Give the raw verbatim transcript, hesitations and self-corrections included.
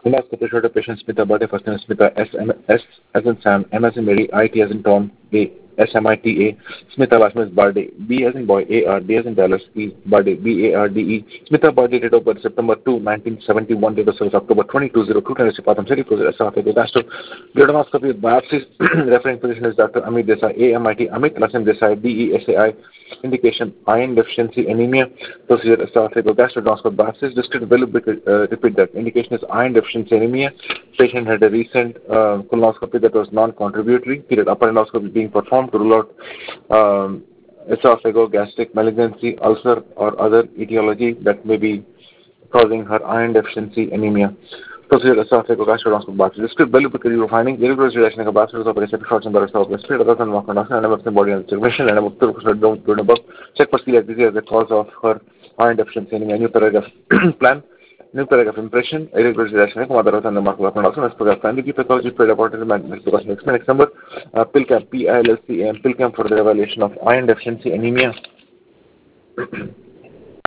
Endoscopy showed a patient Smita birthday first name Smita S M S as in Sam, M as in Mary, I T as in Tom, A S M I T A, Smita last name is Barde, B as in boy, A R, D as in Dallas, E Barde, B A R D E, Smita birthday date of birth September second, nineteen seventy-one, date of service October twenty-second, two thousand two, Patham City, process Esophageal Gastro, Duodenoscopy with biopsies, referring physician is Doctor Amit Desai, A M I T, Amit last name Desai, D E S A I, indication iron deficiency anemia, procedure esophageal gastroduodenoscope biopsies, discrete will uh, repeat that. Indication is iron deficiency anemia. Patient had a recent uh, colonoscopy that was non-contributory. Period. Upper endoscopy being performed to rule out um, esophagogastric malignancy, ulcer, or other etiology that may be causing her iron deficiency anemia. Procedure esophagogastrocolonoscopic biopsy. Discrete belly finding irregular duration of biopsy of receptor shots and the rest of the street other than walk on and above the body and circulation and above the don't do above. Check for celiac disease as the cause of her iron deficiency anemia. New paragraph plan. New paragraph impression. Irregular duration of mother and the mark of production as per family pathology paid about the next number. Uh, PILCAM, P I L C A M, PILCAM for the evaluation of iron deficiency anemia.